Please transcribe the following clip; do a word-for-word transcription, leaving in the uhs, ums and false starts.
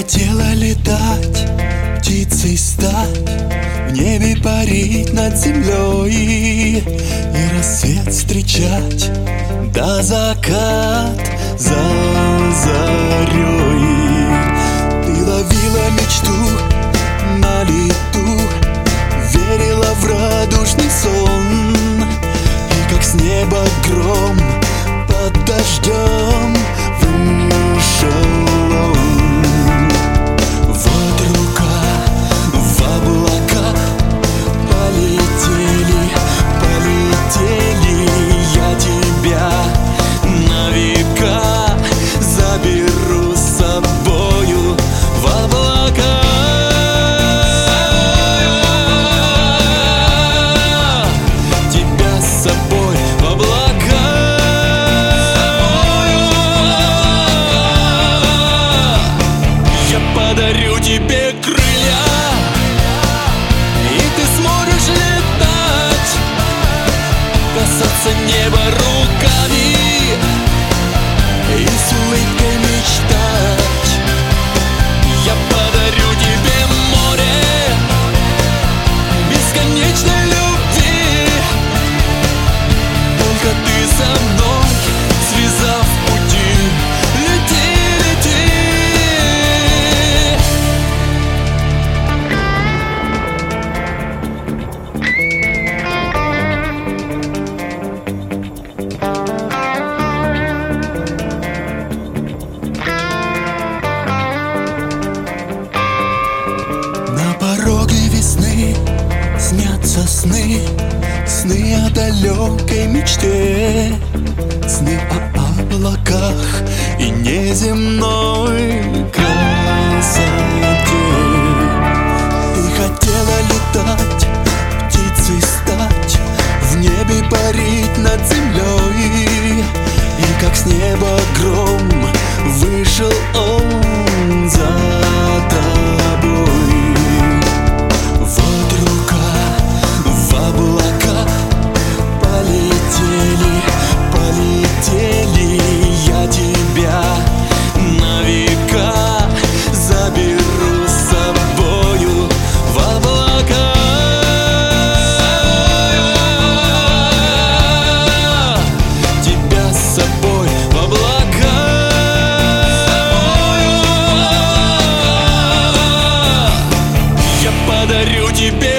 хотела летать, птицей стать, в небе парить над землей и рассвет встречать, да закат за зарей. Ты ловила мечту на лету, верила в радужный сон, и как с неба гром под дождем вышел он. Вот рука в облака, полетели, полетели, я тебя на века заберу с собою в облака. Тебя с собой в облака. Я подарю тебе крылья, и ты сможешь летать, касаться неба руками и с улыбкой мечтать. Я подарю тебе море бесконечной любви, только ты со мной, связав пути. Лети, лети. На пороге весны снятся сны, сны о далекой мечте, сны о облаках и неземной красоте. Ты хотела летать, птицей стать, в небе парить над землей, и как с неба гром вышел он за тобой. Вот рука в облака, полетели, полетели, я тебя на века заберу с собою в облака. Тебя с собой в облака. Я подарю тебе